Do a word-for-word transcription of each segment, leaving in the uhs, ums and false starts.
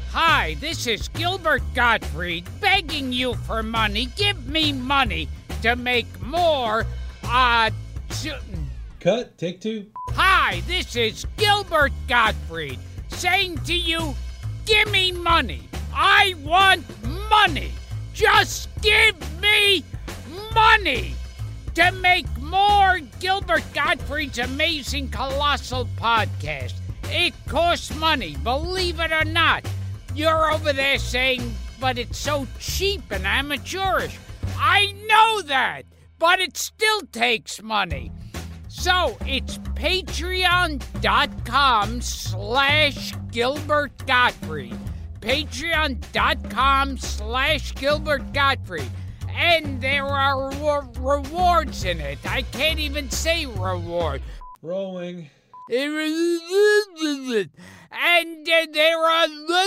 Hi, this is Gilbert Gottfried begging you for money. Give me money to make more, uh... T- Cut, take two. Hi, this is Gilbert Gottfried saying to you, give me money. I want money. Just give me money to make more Gilbert Gottfried's Amazing Colossal Podcast. It costs money, believe it or not. You're over there saying, but it's so cheap and amateurish. I know that, but it still takes money. So it's patreon.com slash Gilbert Gottfried. Patreon.com slash Gilbert Gottfried. And there are re- rewards in it. I can't even say reward. Rolling. And uh, there are...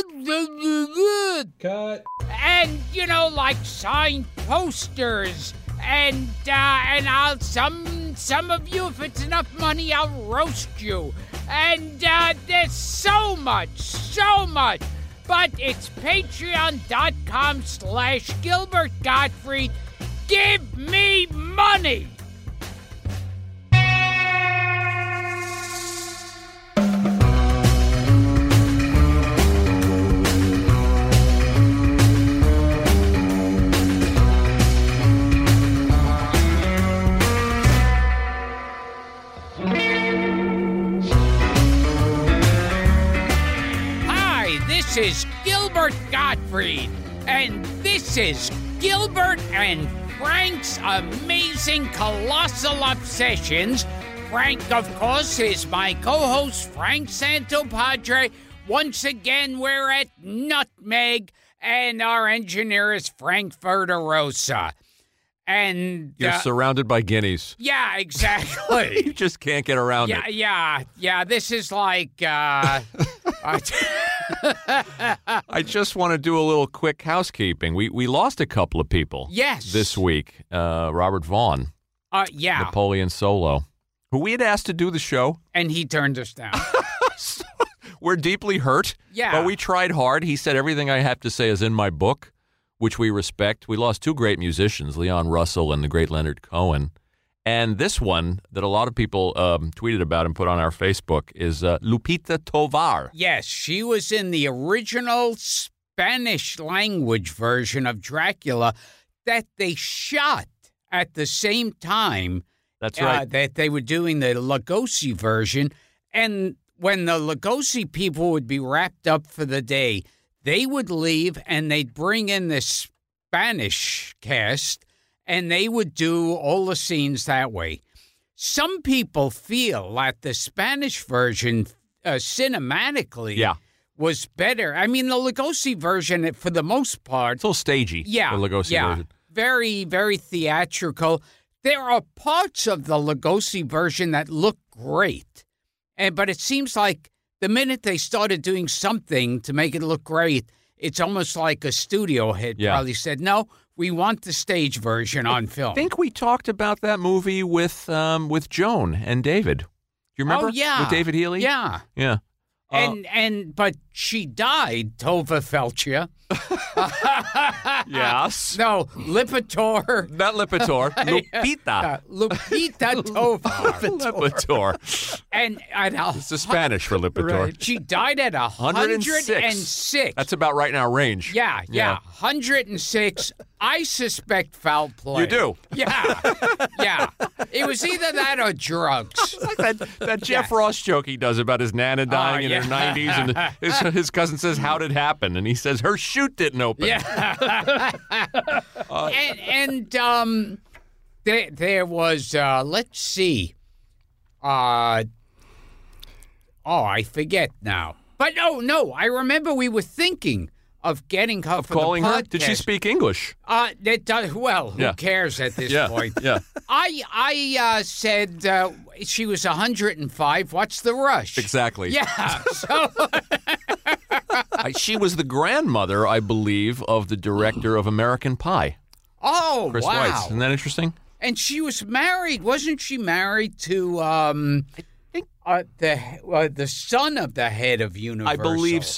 Cut. And, you know, like signed posters. And, uh, and I'll, some, some of you, if it's enough money, I'll roast you. And, uh, there's so much, so much. But it's patreon.com slash Gilbert Gottfried. Give me money! This is Gilbert Gottfried, and this is Gilbert and Frank's Amazing Colossal Obsessions. Frank, of course, is my co-host, Frank Santopadre. Once again, we're at Nutmeg, and our engineer is Frank Verderosa. And You're uh, surrounded by guineas. Yeah, exactly. You just can't get around yeah, it. Yeah, yeah, this is like... Uh, I just want to do a little quick housekeeping. We we lost a couple of people. Yes. This week. Uh, Robert Vaughn. Uh, yeah. Napoleon Solo, who we had asked to do the show. And he turned us down. We're deeply hurt. Yeah. But we tried hard. He said everything I have to say is in my book, which we respect. We lost two great musicians, Leon Russell and the great Leonard Cohen. And this one that a lot of people um, tweeted about and put on our Facebook is uh, Lupita Tovar. Yes, she was in the original Spanish language version of Dracula that they shot at the same time. That's right. Uh, that they were doing the Lugosi version. And when the Lugosi people would be wrapped up for the day, they would leave and they'd bring in the Spanish cast. And they would do all the scenes that way. Some people feel that the Spanish version, uh, cinematically, yeah. was better. I mean, the Lugosi version, for the most part... It's a little stagey, yeah, the Lugosi yeah, version. Very, very theatrical. There are parts of the Lugosi version that look great. And But it seems like the minute they started doing something to make it look great, it's almost like a studio head yeah. probably said, no, we want the stage version on film. I think we talked about that movie with um, with Joan and David. Do you remember? Oh, yeah. With David Healy? Yeah. Yeah. Uh, And, and but she died, Tova Felcia. Yes. No, Lipitor. Not Lipitor. Lupita. Uh, Lupita Tovar. Lipitor. And at a, It's the Spanish for Lipitor. Right. She died at one hundred six. That's about right in our range. Yeah, yeah, yeah. one hundred six. I suspect foul play. You do? Yeah, yeah. It was either that or drugs. It's like that, that Jeff Yeah. Ross joke he does about his Nana dying Oh, in yeah. her nineties, and his, his cousin says, "How'd it happen?" And he says, "Her chute didn't open." Yeah. uh, and and um, there there was uh, let's see, uh, oh I forget now. But no, no, I remember we were thinking of getting her Of for calling the her? podcast. Did she speak English? Uh, that does, well, who Yeah. cares at this Yeah, point? yeah. I I uh, said uh, she was one hundred five. What's the rush? Exactly. Yeah. So I, she was the grandmother, I believe, of the director of American Pie, oh Chris wow. Weitz. Isn't that interesting? And she was married, wasn't she married to um, I think uh, the uh, the son of the head of Universal? I believe so.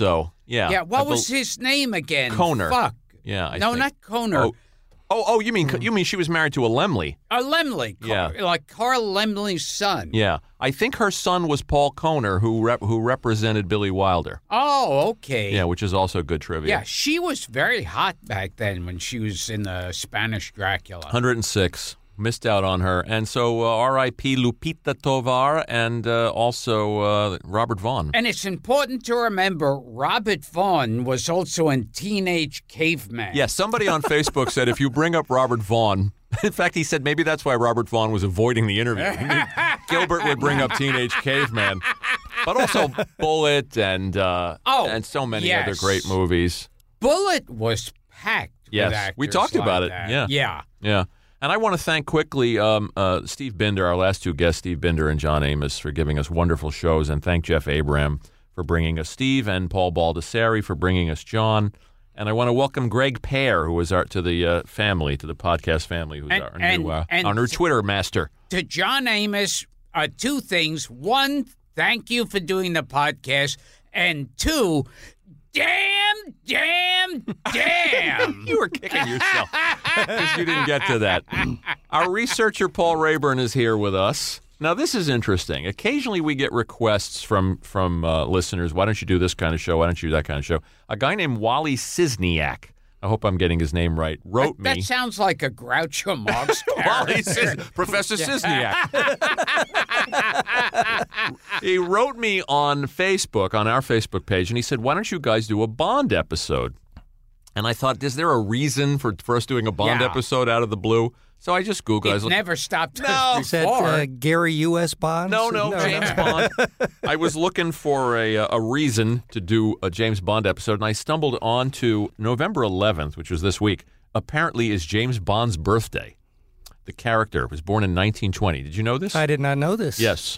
Yeah. Yeah, what I was bel- his name again? Coner. Fuck. Yeah. I no, think. not Coner. Oh. Oh, oh, you mean you mean she was married to a Lemley? A Lemley. Yeah. Car- like Carl Lemley's son. Yeah. I think her son was Paul Coner, who rep- who represented Billy Wilder. Oh, okay. Yeah, which is also good trivia. Yeah, she was very hot back then when she was in the Spanish Dracula. one hundred six. Missed out on her. And so uh, R I P Lupita Tovar and uh, also uh, Robert Vaughn. And it's important to remember Robert Vaughn was also in Teenage Caveman. Yeah, somebody on Facebook said if you bring up Robert Vaughn, in fact, he said maybe that's why Robert Vaughn was avoiding the interview. Gilbert would bring up Teenage Caveman. But also Bullet and uh, Oh, and so many yes. other great movies. Bullet was packed Yes, with actors we talked like about it. that. Yeah. Yeah. Yeah. And I want to thank quickly um, uh, Steve Binder, our last two guests, Steve Binder and John Amos, for giving us wonderful shows, and thank Jeff Abraham for bringing us Steve, and Paul Baldessari for bringing us John. And I want to welcome Greg Pear, who is our to the uh, family, to the podcast family, who's And- our and- new uh, and- our new Twitter master. To John Amos, uh, two things. One, thank you for doing the podcast. And two, damn, damn, damn. You were kicking yourself because you didn't get to that. Our researcher, Paul Rayburn, is here with us. Now, this is interesting. Occasionally we get requests from, from uh, listeners, why don't you do this kind of show? Why don't you do that kind of show? A guy named Wally Sizniak, I hope I'm getting his name right, wrote that, me. That sounds like a Groucho Marx Wally character. Sis- Professor Sizniak. He wrote me on Facebook, on our Facebook page, and he said, why don't you guys do a Bond episode? And I thought, is there a reason for, for us doing a Bond Yeah. episode out of the blue? So I just Googled. I was It like, never stopped No. us Is that before. uh, Gary U S. Bonds? no, no, James Bond. I was looking for a a reason to do a James Bond episode, and I stumbled onto November eleventh, which was this week, apparently is James Bond's birthday. The character was born in nineteen twenty. Did you know this? I did not know this. Yes.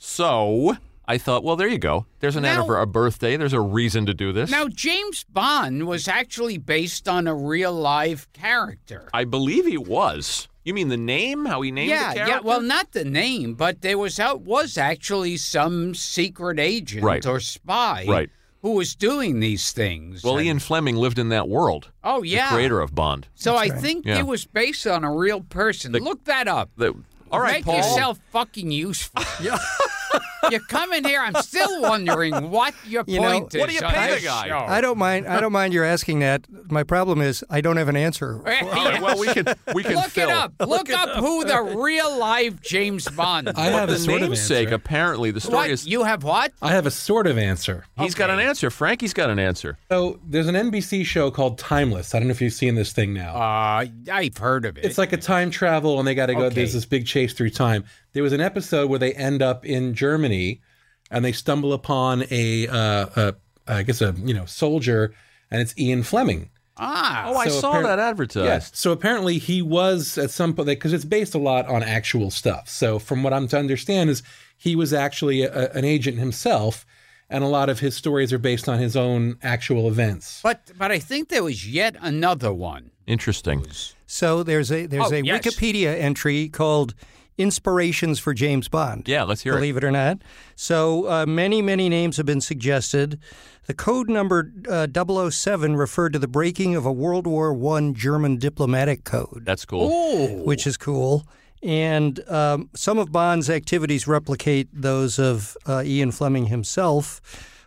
So I thought, well, there you go. There's an Now- anniversary, a birthday. There's a reason to do this. Now, James Bond was actually based on a real live character. I believe he was. You mean the name? How he named yeah, the character? yeah. Well, not the name, but there was out was actually some secret agent Right. or spy Right. who was doing these things. Well, And- Ian Fleming lived in that world. oh yeah, The creator of Bond. So I right. think Yeah. it was based on a real person. Look that up. The, all right, Make Paul. yourself fucking useful. Yeah. You come in here. I'm still wondering what your You know, point is. what do you on pay the this guy? show. I don't mind. I don't mind your asking that. My problem is I don't have an answer. All right, well, we can we can Look fill. it up. Look up who the real live James Bond. I have The a sort of namesake, answer. apparently, the story What? is You have what? I have a sort of answer. he's got an Okay. answer. Frankie's got an answer. So there's an N B C show called Timeless. I don't know if you've seen this thing now. Uh, I've heard of it. It's like a time travel, and they got to go. Okay. There's this big chase through time. There was an episode where they end up in Germany, and they stumble upon a, uh, a I guess a you know soldier, and it's Ian Fleming. ah. Oh, I So saw appar- that advertised. Yes. So apparently he was at some point because it's based a lot on actual stuff. So from what I'm to understand is he was actually a, an agent himself, and a lot of his stories are based on his own actual events. But but I think there was yet another one. Interesting. So there's a there's Oh, a yes. Wikipedia entry called "Inspirations for James Bond." Yeah, let's hear it. Believe it or not. So uh, many, many names have been suggested. The code number uh, double oh seven referred to the breaking of a World War One German diplomatic code, That's cool. Oh. which is cool. And um, some of Bond's activities replicate those of uh, Ian Fleming himself.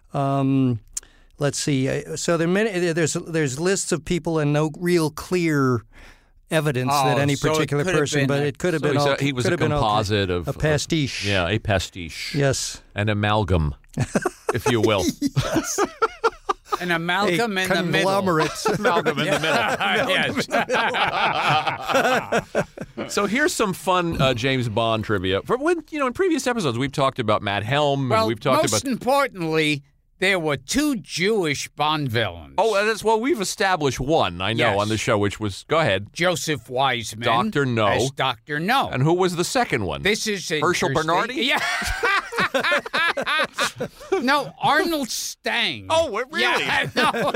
Um, let's see. Uh, So there are many. There's there's lists of people and no real clear evidence Oh, that any so it particular could have person, been but a- it could have So been he's all. a- he was could a have been all- composite of a pastiche. Of, yeah, a pastiche. Yes. An amalgam, if you will. An amalgam a in the middle. conglomerate. Amalgam in the middle. yes. So here's some fun uh, James Bond trivia. For when you know, in previous episodes, we've talked about Matt Helm, and Well, we've talked most about. importantly, there were two Jewish Bond villains. Oh, uh, that's well, we've established one. I know Yes. on the show, which was go ahead. Joseph Wiseman. Doctor No. As Doctor No. And who was the second one? This is Herschel interesting. Bernardi? Yeah. No, Arnold Stang. Oh, what, really? Yeah, no.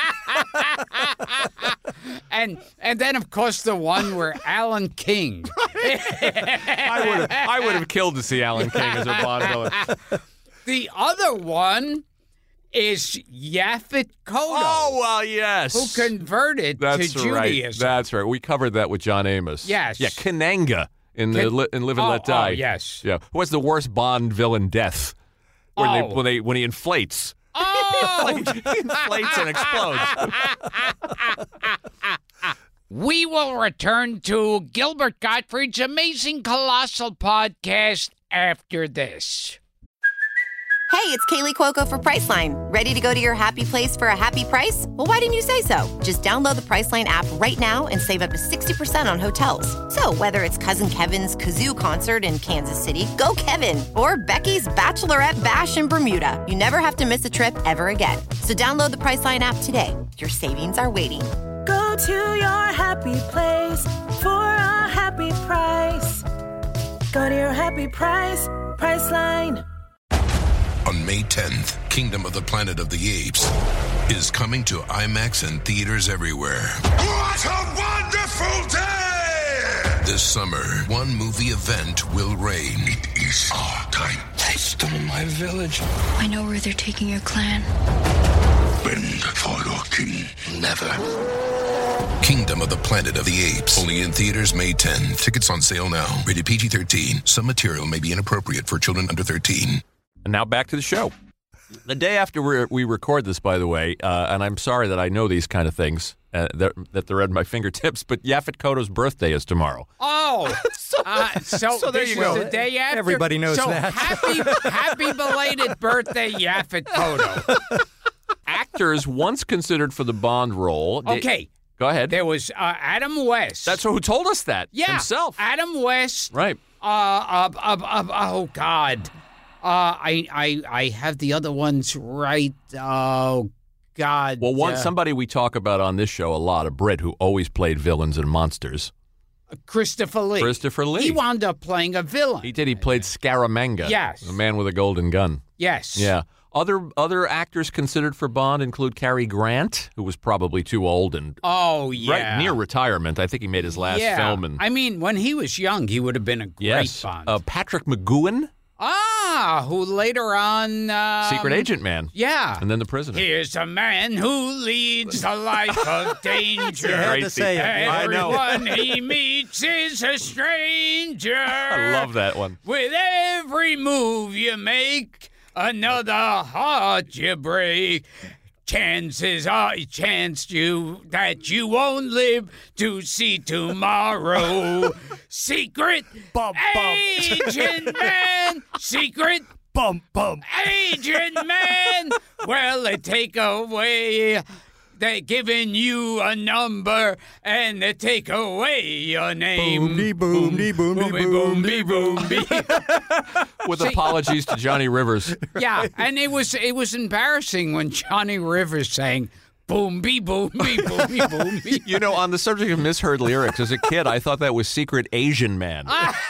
and and then of course the one where Alan King. I would have, I would have killed to see Alan King as a Bond villain. The other one is Yaphet Kotto. Oh, well, yes. Who converted That's to right. Judaism. That's right. We covered that with John Amos. Yes. Yeah, Kananga in, Can- the, li- in Live and oh, Let Die. Oh, yes. Yeah. What's the worst Bond villain death? When, they, Oh. when, they, when he inflates. Oh! he inflates and explodes. We will return to Gilbert Gottfried's Amazing Colossal podcast after this. Hey, it's Kaylee Cuoco for Priceline. Ready to go to your happy place for a happy price? Well, why didn't you say so? Just download the Priceline app right now and save up to sixty percent on hotels. So whether it's Cousin Kevin's Kazoo Concert in Kansas City, go Kevin, or Becky's Bachelorette Bash in Bermuda, you never have to miss a trip ever again. So download the Priceline app today. Your savings are waiting. Go to your happy place for a happy price. Go to your happy price, Priceline. On May tenth, Kingdom of the Planet of the Apes is coming to IMAX and theaters everywhere. What a wonderful day! This summer, one movie event will reign. It is our time. They stole my village. I know where they're taking your clan. Bend for your king. Never. Kingdom of the Planet of the Apes. Only in theaters May tenth. Tickets on sale now. Rated P G thirteen. Some material may be inappropriate for children under thirteen. And now back to the show. The day after we we record this, by the way, uh, and I'm sorry that I know these kind of things, uh, that, that they're at my fingertips, but Yaphet Kotto's birthday is tomorrow. Oh, so, uh, so, so there this you go. is the day after. Everybody knows so that. happy, happy belated birthday, Yaphet Kotto. Actors once considered for the Bond role. they- Okay, Go ahead. there was uh, Adam West. That's who told us that yeah, himself. Adam West. Right. Uh, uh, uh, uh, oh God. Uh, I, I, I have the other ones right. Oh God. Well, one uh, somebody we talk about on this show a lot, a Brit who always played villains and monsters. Christopher Lee. Christopher Lee. He wound up playing a villain. He did. He played Scaramanga. Yes. The man with a golden gun. Yes. Yeah. Other other actors considered for Bond include Cary Grant, who was probably too old and Oh yeah. right near retirement. I think he made his last yeah. film. And I mean, when he was young, he would have been a great yes, Bond. uh, Patrick McGowan, ah, who later on um, Secret Agent Man, Yeah. and then the Prisoner. Here's a man who leads a life of danger. You had to Great say it. I know. Everyone he meets is a stranger. I love that one. With every move you make, another heart you break. Chances are, chance you that you won't live to see tomorrow. Secret Bum, bum. agent man, secret Bum, bum. agent man. Well, they take away. They're giving you a number and they take away your name. Boom-de, boom-de, boom-de, boom-de, boom-de. With apologies to Johnny Rivers. Yeah, and it was it was embarrassing when Johnny Rivers sang boom be boom be boom be boom be. You know, on the subject of misheard lyrics, as a kid, I thought that was Secret Asian Man.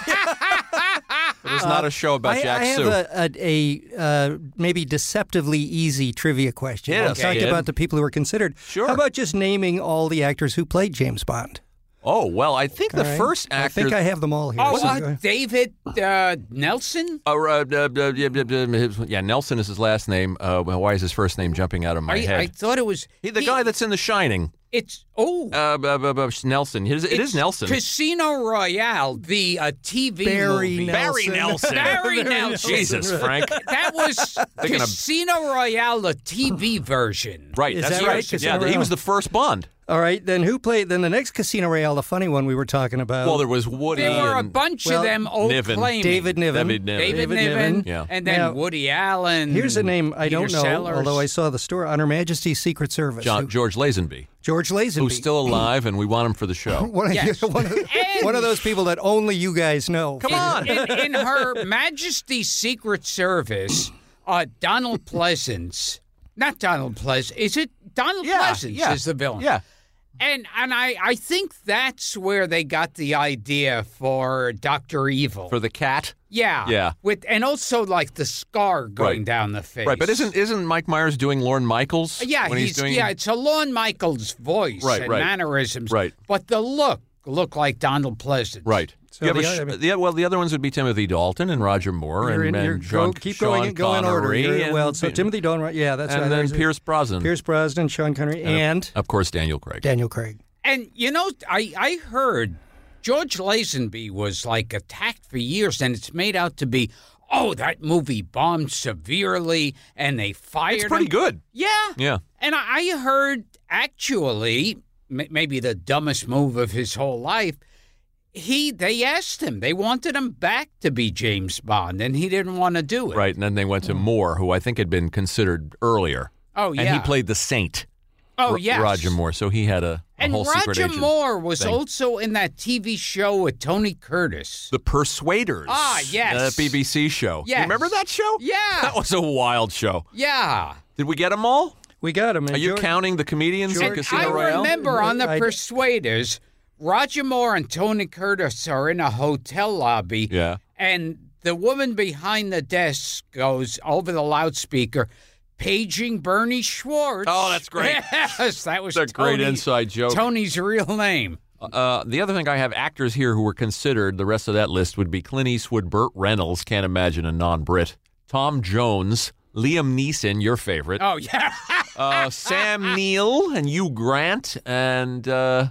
It was not a show about I, Jack I have Sue. a, a, a uh, maybe deceptively easy trivia question. Hit We us, talked kid. about the people who were considered. Sure. How about just naming all the actors who played James Bond? Oh, well, I think the All right? first actor... I think I have them all here. Oh, so uh, go- David uh, Nelson. Uh, uh, uh, uh, yeah, uh, uh, his- yeah, Nelson is his last name. Uh, well, why is his first name jumping out of my I, head? I thought it was he, the he- guy that's in The Shining. It's oh. Uh, uh, uh, uh, Nelson. It is, it it's is Nelson. Casino Royale, the uh, T V Barry movie. Nelson. Barry Nelson. Barry Nelson. Jesus, Frank. That was Thinking of- Casino Royale, the T V version. Right, Is that's that right. right? Casino Yeah, he Royale? was the first Bond. All right, then who played? Then the next Casino Royale, the funny one we were talking about. Well, there was Woody There were a and bunch well, of them old Niven. claiming. David Niven. David Niven. David, David Niven, Niven. Yeah. and then Now, Woody Allen. Here's a name I Peter don't know, Sellers. although I saw the story. On Her Majesty's Secret Service. John, who- George Lazenby, George Lazenby. who's still alive, and we want him for the show. one of, Yes. one, of, And- one of those people that only you guys know. Come on. in, in Her Majesty's Secret Service, uh, Donald Pleasance, not Donald Pleasance, is it Donald Yeah, Pleasance yeah, is the villain? Yeah. And and I, I think that's where they got the idea for Doctor Evil. For the cat. yeah. Yeah. With and also like the scar going Right. down the face. Right, but isn't isn't Mike Myers doing Lorne Michaels? Yeah, when he's, doing. yeah, it's a Lorne Michaels voice Right, and right. mannerisms. Right. But the look look like Donald Pleasance. Right. So You have a the sh- other- the, well, the other ones would be Timothy Dalton and Roger Moore You're and, in- you're and go- Sean, keep Sean going, go in order. Connery You're- and- well, so Timothy Dalton, right? Yeah, that's and right. then There's a- Pierce Brosnan. Pierce Brosnan, Sean Connery, and, Of course, Daniel Craig. Daniel Craig. And, you know, I, I heard George Lazenby was, like, attacked for years, and it's made out to be, oh, that movie bombed severely, and they fired It's pretty him. good. Yeah. Yeah. And I I heard, actually, m- maybe the dumbest move of his whole life, he they asked him. They wanted him back to be James Bond, and he didn't want to do it. Right, and then they went to Moore, who I think had been considered earlier. Oh, yeah. And he played the Saint. Oh, R- yes. Roger Moore. So he had a, a And whole secret Roger agent Moore was thing. also in that T V show with Tony Curtis. The Persuaders. Ah, yes. The B B C show. Yes. You remember that show? Yeah. That was a wild show. Yeah. Did we get them all? We got him. Are you counting the comedians in And Casino I Royale? remember on the I- Persuaders, Roger Moore and Tony Curtis are in a hotel lobby. Yeah. And the woman behind the desk goes over the loudspeaker, paging Bernie Schwartz. Oh, that's great. Yes, that was That's a great Tony- inside joke. Tony's real name. Uh, the other thing I have actors here who were considered, the rest of that list would be Clint Eastwood, Burt Reynolds, can't imagine a non-Brit, Tom Jones, Liam Neeson, your favorite, Oh, yeah. uh, Sam Neill and Hugh Grant, and uh,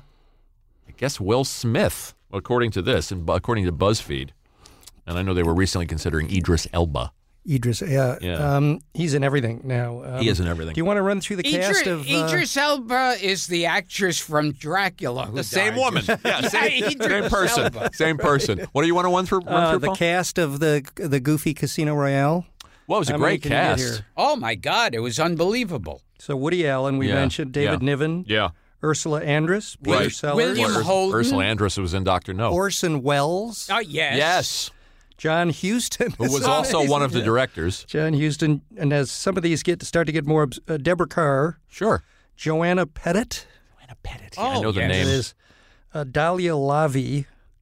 I guess Will Smith, according to this, and according to BuzzFeed. And I know they were recently considering Idris Elba. Idris, yeah, Yeah. Um, he's in everything now. Um, He is in everything. Do you want to run through the cast Idris, of uh, Idris Elba is the actress from Dracula. Who The same died. woman. Yeah, same, Yeah, Idris same person. Elba. Same person. What do you want to run through? Run uh, through the Paul? cast of the the Goofy Casino Royale? Well, it was a How many great can you get cast. here? Oh, my God. It was unbelievable. So Woody Allen, we Yeah, mentioned David yeah. Niven, Yeah. Ursula Andress, Peter Right. Sellers, William Ur- Holden. Ursula Andress was in Doctor No. Orson Welles, Oh, yes. Yes. John Huston, Who was So also amazing. one of the directors. John Huston, and as some of these get start to get more, obs- uh, Deborah Carr, Sure. Joanna Pettit, Joanna Pettit. Oh, I know the yes. name. it is uh, Dahlia Lavi.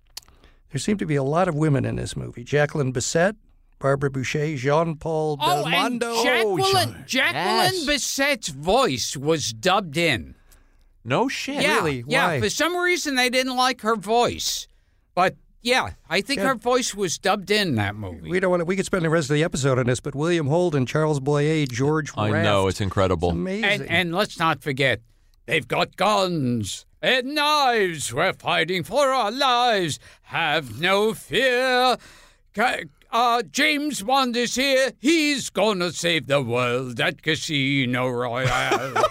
There seem to be a lot of women in this movie: Jacqueline Bisset, Barbara Boucher, Jean-Paul Oh, and Belmondo. Jacqueline, Jacqueline Yes. Bisset's voice was dubbed in. No shit. Yeah, Really? yeah. Why? For some reason, they didn't like her voice, but yeah, I think Yeah. her voice was dubbed in that movie. We don't want to, we could spend the rest of the episode on this, but William Holden, Charles Boyer, George I Raft. know. It's incredible. amazing. and and let's not forget, they've got guns and knives. We're fighting for our lives. Have no fear. Ca- Uh, James Bond is here. He's gonna save the world at Casino Royale.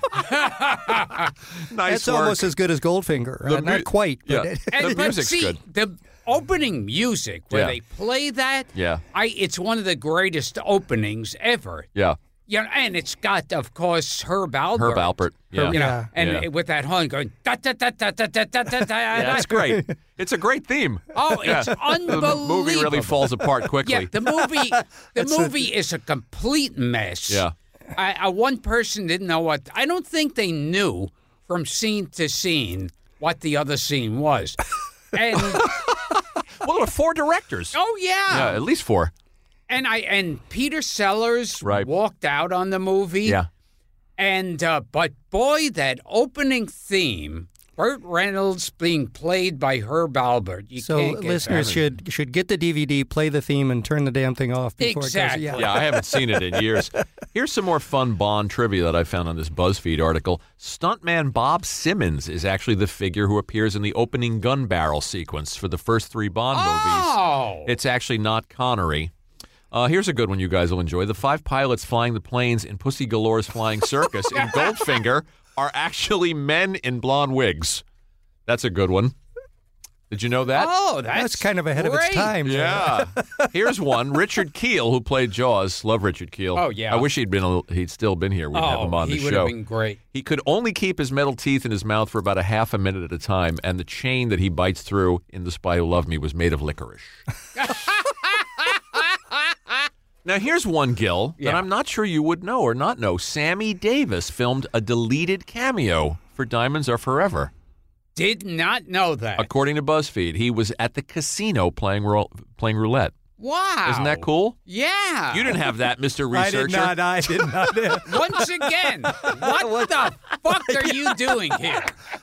Nice That's work. almost as good as Goldfinger. The Uh, mu- not quite, but Yeah. it- The And, but music's see, good. the opening music where Yeah. they play that, Yeah. I it's one of the greatest openings ever. Yeah. You know, and it's got, of course, Herb Alpert. Herb Alpert. Yeah. You know, Yeah. and Yeah. with that horn going da da da da da da da da. Yeah, that's great. It's a great theme. Oh, it's The unbelievable. movie really falls apart quickly. Yeah, the movie, the movie is a complete mess. Yeah. I, I, one person didn't know what. I don't think they knew from scene to scene what the other scene was. And Well, there were four directors. oh yeah. Yeah, at least four. And I and Peter Sellers Right. walked out on the movie. Yeah. And uh, but boy, that opening theme, Burt Reynolds being played by Herb Alpert. You so can't get listeners better. should should get the D V D, play the theme, and turn the damn thing off before Exactly. it goes. Yeah, I haven't seen it in years. Here's some more fun Bond trivia that I found on this BuzzFeed article. Stuntman Bob Simmons is actually the figure who appears in the opening gun barrel sequence for the first three Bond Oh. movies. It's actually not Connery. Uh, here's a good one you guys will enjoy. The five pilots flying the planes in Pussy Galore's Flying Circus in Goldfinger are actually men in blonde wigs. That's a good one. Did you know that? Oh, that's, That's kind of ahead of its great. time. Yeah. Here's one. Richard Keel, who played Jaws. Love Richard Keel. Oh, yeah. I wish he'd been. A, he'd still been here. We'd have Oh, him on he the would show. have been great. He could only keep his metal teeth in his mouth for about a half a minute at a time, and the chain that he bites through in The Spy Who Loved Me was made of licorice. Now, here's one, Gil, that Yeah. I'm not sure you would know or not know. Sammy Davis filmed a deleted cameo for Diamonds Are Forever. Did not know that. According to BuzzFeed, he was at the casino playing ro- playing roulette. Wow. Isn't that cool? Yeah. You didn't have that, Mister I Researcher. did not. I did not. Once again, what the fuck are you doing here?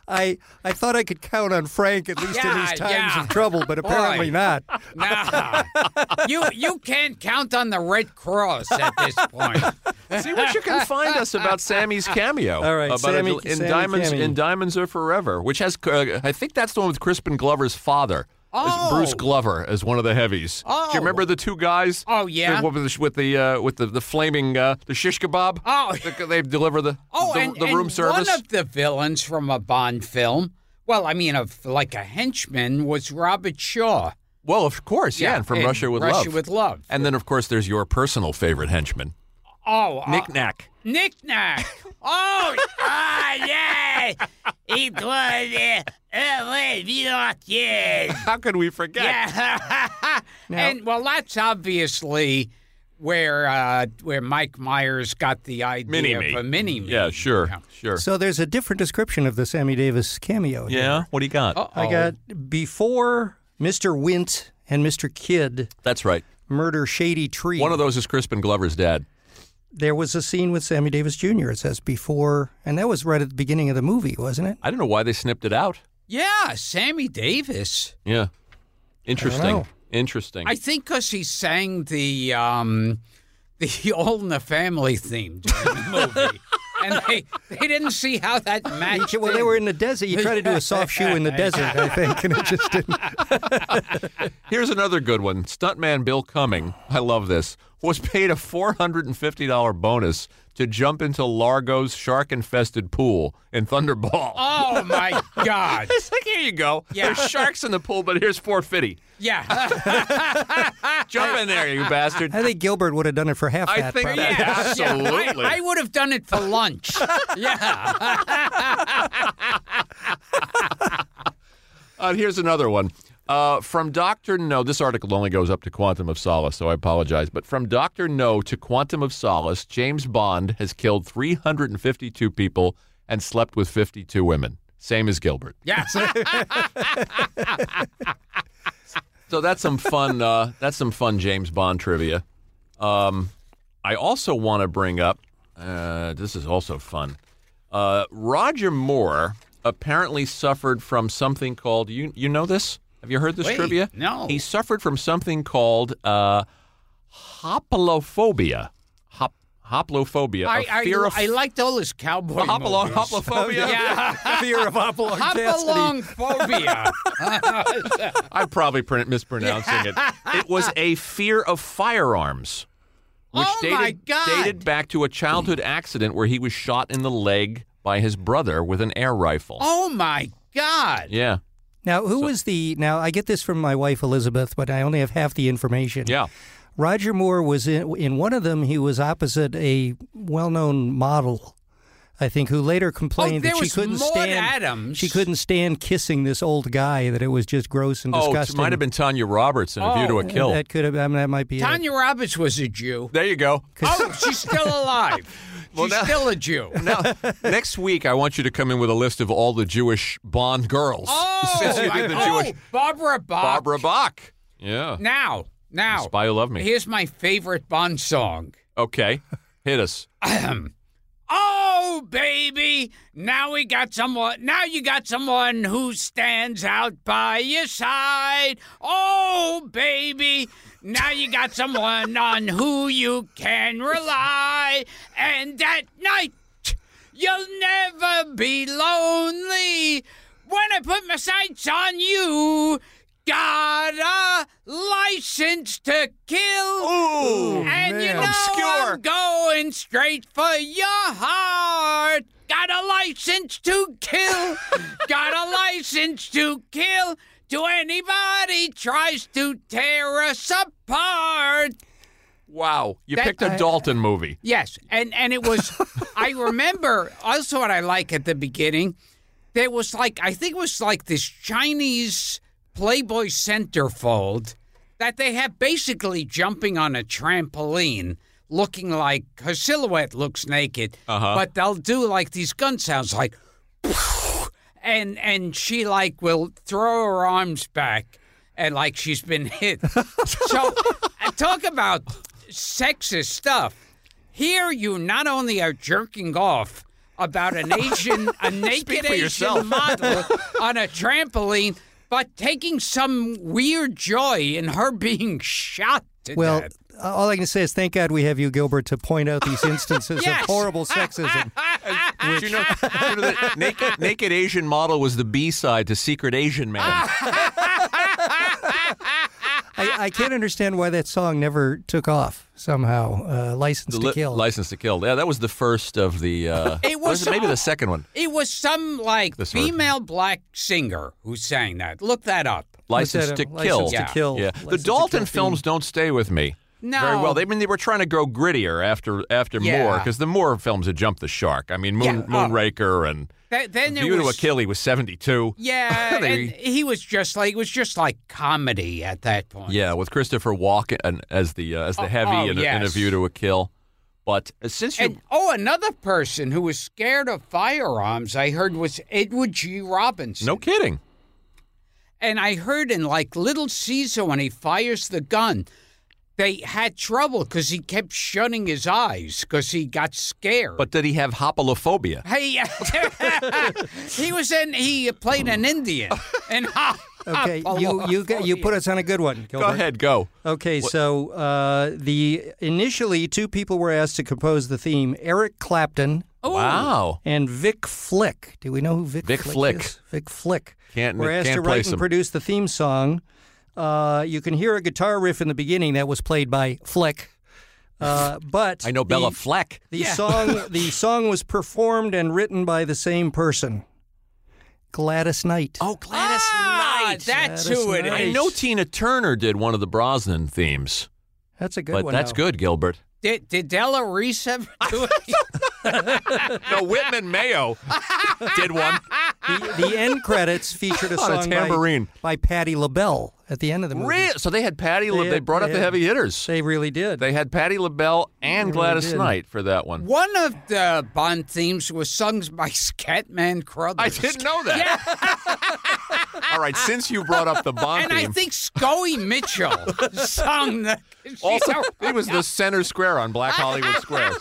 I I thought I could count on Frank at least in Yeah, these times yeah. of trouble, but apparently Boy. not. Nah. you you can't count on the Red Cross at this point. See what you can find us about Sammy's cameo. All right, about Sammy- a, in Sammy Diamonds Cameo. in Diamonds Are Forever, which has uh, I think that's the one with Crispin Glover's father. Oh. Bruce Glover as one of the heavies. Oh. Do you remember the two guys? Oh, yeah. With, with the with the, uh, with the, the flaming uh, the shish kebab. Oh. The- they deliver the Oh, the, and, the room and service. one of the villains from a Bond film, well, I mean, of like a henchman, was Robert Shaw. well, of course, yeah, Yeah, and from in Russia with Russia Love. with Love. And then, of course, there's your personal favorite henchman, Oh, uh, Nick Nack. Knick Knack. Oh, ah, yeah. It was uh, uh, wait, you know, yes. How could we forget? Yeah. And well, that's obviously where uh, where Mike Myers got the idea Mini-Me. of a mini me. Yeah, sure, sure. So there's a different description of the Sammy Davis cameo here. Yeah, what do you got? Uh-oh. I got before Mister Wint and Mister Kidd That's right. murder Shady Tree. One of those is Crispin Glover's dad. There was a scene with Sammy Davis Junior It says before, and that was right at the beginning of the movie, wasn't it? I don't know why they snipped it out. Yeah, Sammy Davis. Yeah. Interesting. know. Interesting. I think because he sang the um, the All in the Family theme during the movie, and they they didn't see how that matched. Well, they in. were in the desert. You tried to do a soft shoe in the desert, I think, and it just didn't. Here's another good one. Stuntman Bill Cumming, I love this, was paid a four hundred fifty dollars bonus to jump into Largo's shark-infested pool in Thunderball. Oh my God! It's like, here you go. Yeah. There's sharks in the pool, but here's four fifty. Yeah, Jump in there, you bastard. I think Gilbert would have done it for half I that. think- probably. yeah, Absolutely. Yeah. I, I would have done it for lunch. Yeah. Uh, here's another one. Uh, from Doctor No, this article only goes up to Quantum of Solace, so I apologize. But from Doctor No to Quantum of Solace, James Bond has killed three hundred fifty-two people and slept with fifty-two women. Same as Gilbert. Yes. So that's some fun. Uh, that's some fun James Bond trivia. Um, I also want to bring up. Uh, this is also fun. Uh, Roger Moore apparently suffered from something called. You you know this? Have you heard this Wait, trivia? no. He suffered from something called uh, hoplophobia. Hop, hoplophobia. I, a I, fear of I liked all his cowboy hopalong, movies. hoplophobia. Yeah. Fear of Hopalong Hop Cassidy. along phobia. I'm probably pr- mispronouncing it. It was a fear of firearms, which Oh, dated, my God. dated back to a childhood accident where he was shot in the leg by his brother with an air rifle. Oh my God. Yeah, Now, who was the? Now, I get this from my wife Elizabeth, but I only have half the information. yeah. Roger Moore was in in one of them. He was opposite a well-known model, I think, who later complained Oh, there that she was couldn't Maud stand. Adams. She couldn't stand kissing this old guy. That it was just gross and Oh, disgusting. it might have been Tanya Roberts in A View to a Oh. Kill. That could have. I mean, that might be. it. Tanya Roberts was a Jew. There you go. Oh, she's still alive. Well, She's now- still a Jew. Now, next week, I want you to come in with a list of all the Jewish Bond girls. Oh, Since you did the oh, Jewish Barbara Bach. Barbara Bach. Yeah. Now, now. Spy Who Loved Me. Here's my favorite Bond song. Okay. Hit us. Oh, baby, now we got someone, now you got someone who stands out by your side. Oh, baby, now you got someone on who you can rely. And at night, you'll never be lonely. When I put my sights on you, got a license to kill. Ooh, and you man. know Obscure. I'm going straight for your heart. Got a license to kill. Got a license to kill. To anybody tries to tear us apart. Wow. You That- picked a I- Dalton movie. Yes, and and it was. I remember also what I like at the beginning. There was like I think it was like this Chinese Playboy centerfold that they have basically jumping on a trampoline, looking like her silhouette looks naked, Uh-huh. but they'll do like these gun sounds like, and and she like will throw her arms back and like she's been hit. So uh, talk about sexist stuff. Here you not only are jerking off about an Asian, a naked for Asian yourself. model on a trampoline, but taking some weird joy in her being shot to Well, death. all I can say is thank God we have you, Gilbert, to point out these instances Yes. of horrible sexism. Did you know, did you know that naked, naked Asian Model was the B-side to Secret Asian Man? I, I can't understand why that song never took off somehow. Uh, License The to li- Kill. License to Kill. Yeah, that was the first of the. Uh, It was- it maybe the second one. It was some, like, This version. female black singer who sang that. Look that up. License that, to uh, Kill. License to Yeah. Kill. Yeah, License the to Dalton Kill films theme. don't stay with me No. very well. They I mean they were trying to go grittier after after Yeah. Moore because the Moore films had jumped the shark. I mean, Moon, Yeah. Oh. Moonraker and Th- then there View to a was, Kill. He was seventy-two. Yeah, They- and he was just like, it was just like comedy at that point. Yeah, with Christopher Walken and- as the uh, as the Oh, heavy oh, in, a, in A yes. View to a Kill. But uh, since you And, oh, another person who was scared of firearms, I heard, was Edward G. Robinson. no kidding. And I heard in, like, Little Caesar, when he fires the gun, they had trouble because he kept shutting his eyes because he got scared. But did he have hopolophobia? Hey, he was in, he played an Indian. And Okay, you you got- you put us on a good one, Gilbert. Go ahead, go. Okay, so uh, the initially two people were asked to compose the theme: Eric Clapton Wow. and Vic Flick. Do we know who Vic, Vic Flick, Flick. is? Vic Flick. Can't- We're asked can't to place write and him. produce the theme song. Uh, you can hear a guitar riff in the beginning that was played by Flick. Uh, but I know Bella the, Fleck. The song the song was performed and written by the same person, Gladys Knight. Oh, Gladys Ah, Knight. that's Gladys who it is. Knight. I know Tina Turner did one of the Brosnan themes, That's a good but one. that's now. good, Gilbert. Did, did Della Reese ever do it? No, Whitman Mayo did one. The, the end credits featured a On a song tambourine. by, by Patti LaBelle at the end of the movie. Re- so they had Patti. They They, they had- brought up they the had- heavy hitters. They really did. They had Patti LaBelle and They really Gladys did. Knight for that one. One of the Bond themes was sung by Scatman Crothers. I didn't know that. All right, since you brought up the Bond And I theme, think Scoey Mitchell sung the. also he was the center square on Black Hollywood Squares.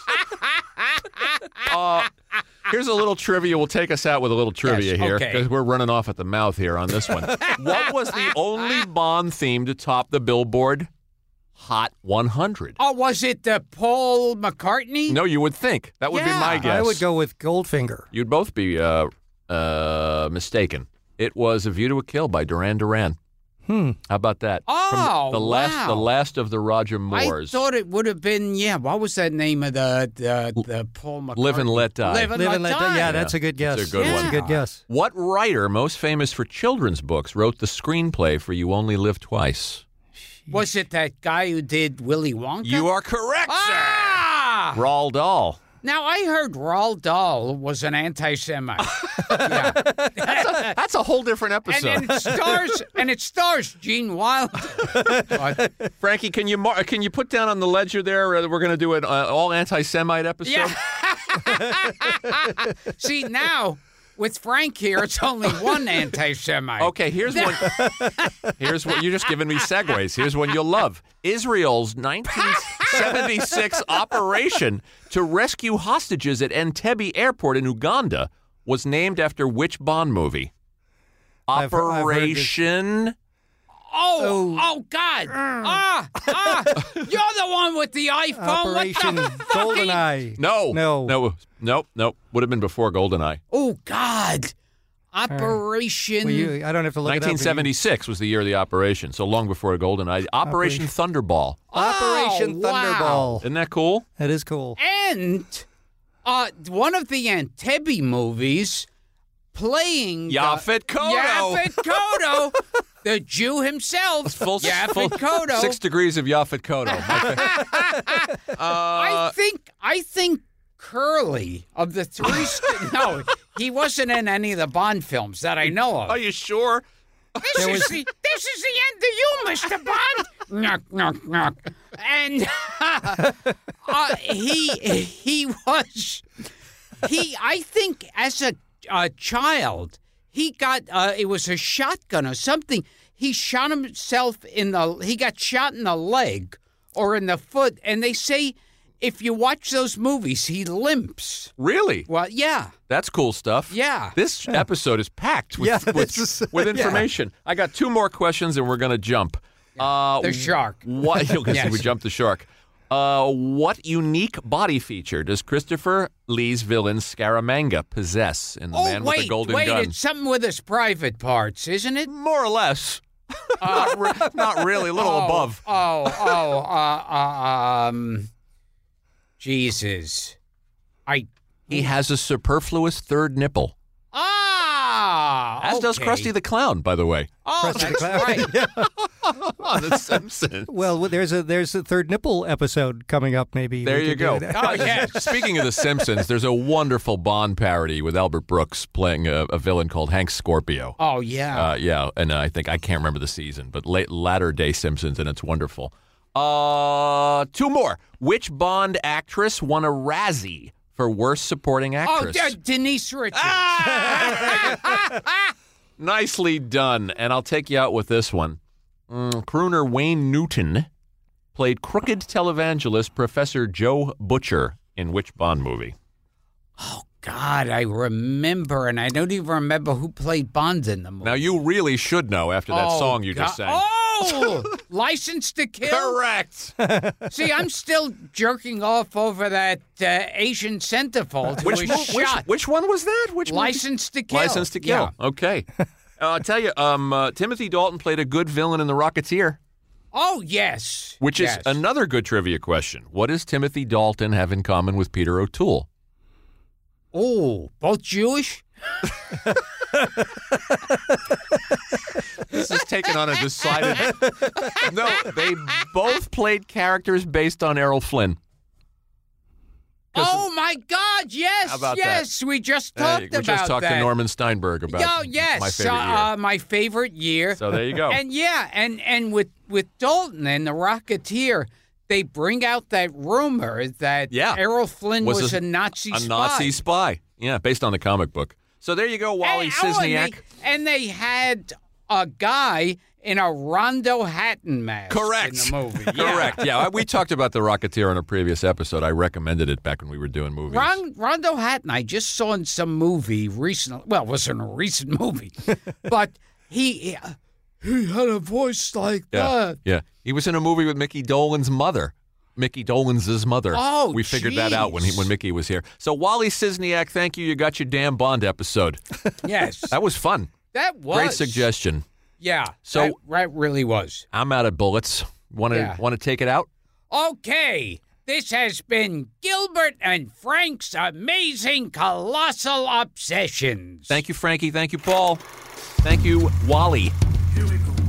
Uh, here's a little trivia. We'll take us out with a little trivia Yes, here okay. because we're running off at the mouth here on this one. What was the only Bond theme to top the Billboard Hot one hundred? Oh, was it uh, Paul McCartney? No, you would think. That would Yeah. be my guess. I would go with Goldfinger. You'd both be uh, uh, mistaken. It was A View to a Kill by Duran Duran. Hmm. How about that? Oh, From the, the last, wow. the last of the Roger I Moores. thought it would have been, yeah, what was that name of the the, the Paul McCartney? Live and Let Die. Live and Live Let and Let Die. Die. Yeah, that's a good guess. That's a good That's one. a good guess. What writer, most famous for children's books, wrote the screenplay for You Only Live Twice? Was it that guy who did Willy Wonka? You are correct, Ah! sir. Roald Dahl. Now, I heard Roald Dahl was an anti-Semite. yeah. That's a whole different And, episode. and it stars and it stars Gene Wilder. But- Frankie, can you mar- can you put down on the ledger there? Uh, we're going to do an uh, all anti-Semite episode. yeah. See, now with Frank here, it's only one anti-Semite. Okay, here's one. Here's what you're just giving me segues. Here's one you'll love. Israel's nineteen seventy-six operation to rescue hostages at Entebbe Airport in Uganda was named after which Bond movie? I've heard- I've heard this. Operation. Oh, oh, God. Ah, ah. You're the one with the iPhone. Operation What the fuck? are you- Goldeneye. No, No. no, nope, nope. Would have been before GoldenEye. Oh, God. Operation. Well, you, I don't have to look it up. nineteen seventy-six was the year of the operation, so long before GoldenEye. Operation Thunderball. Operation Oh, wow. Thunderball. Isn't that cool? That is cool. And uh, one of the Entebbe movies playing the- Yaphet Kotto. Yaphet Kotto, the Jew himself. Full, Yaphet full Kotto. Six degrees of Yaphet Kotto. uh, I think I think Curly of the three. St- no, he wasn't in any of the Bond films that I know of. are you sure? This is the this is the end of you, Mister Bond. knock knock knock. And uh, uh, he he was he. I think as a, a child, he got uh, it was a shotgun or something. He shot himself in the. He got shot in the leg or in the foot, and they say if you watch those movies, he limps. Really? Well, yeah. That's cool stuff. Yeah. This episode is packed with, Yeah, with, this is- with information. I got two more questions, and we're going to jump. Uh, The shark. What? Yes. We jumped the shark. Uh, what unique body feature does Christopher Lee's villain Scaramanga possess in The Oh, Man wait, with the Golden wait, Gun? it's something with his private parts, isn't it? More or less. Uh, not, re- not really, a little oh, above. Oh, oh, uh, uh, um, Jesus. I, He has a superfluous third nipple. ah! As does okay. Krusty the Clown, by the way. Oh, Krusty the that's Clown. right. On The Simpsons. Well, there's a there's a third nipple episode coming up. Maybe There we you could do go. that. Oh, yes. Speaking of The Simpsons, there's a wonderful Bond parody with Albert Brooks playing a, a villain called Hank Scorpio. Oh, yeah. Uh, yeah, and I think I can't remember the season, but late latter day Simpsons, and it's wonderful. Uh, two more. Which Bond actress won a Razzie for Worst Supporting oh, Actress? De- Denise Richards. Nicely done. And I'll take you out with this one. Mm, crooner Wayne Newton played crooked televangelist Professor Joe Butcher in which Bond movie? God, I remember, and I don't even remember who played Bond in the movie. Now, you really should know after that Oh, song you just God. sang. Oh, License to Kill? Correct. See, I'm still jerking off over that uh, Asian centerfold who Which, was mo- which, shot. which one was that? Which movie? License to Kill. License to Kill. Yeah. Okay. uh, I'll tell you, um, uh, Timothy Dalton played a good villain in The Rocketeer, Oh, yes. which is Yes. another good trivia question. What does Timothy Dalton have in common with Peter O'Toole? Oh, both Jewish? This is taken on a decided... No, they both played characters based on Errol Flynn. Oh, my God, yes, How about yes. We just Uh, talked we about just talked that. to Norman Steinberg about Oh, yes. my favorite uh, year. Uh, my favorite year. So there you go. And yeah, and, and with, with Dalton and the Rocketeer, they bring out that rumor that Yeah. Errol Flynn was, Was a, a- Nazi a spy. Nazi spy. Yeah, based on the comic book. So there you go, Wally And- oh, and Cisniak. they, and they had a guy in a Rondo Hatton mask Correct. in the movie. Yeah. Correct. Yeah, we talked about The Rocketeer on a previous episode. I recommended it back when we were doing movies. Ron, Rondo Hatton, I just saw in some movie recently. Well, it wasn't a recent movie, but he he had a voice like yeah. that. Yeah. He was in a movie with Mickey Dolenz mother. Mickey Dolenz' mother. Oh, we figured that out when he, jeez. when Mickey was here. So Wally Cisniak, thank you. You got your damn Bond episode. Yes, That was fun. that was Great suggestion. Yeah, So- that, that really was. I'm out of bullets. Want to Yeah. want to take it out? Okay, this has been Gilbert and Frank's amazing colossal obsessions. Thank you, Frankie. Thank you, Paul. Thank you, Wally. Here we go.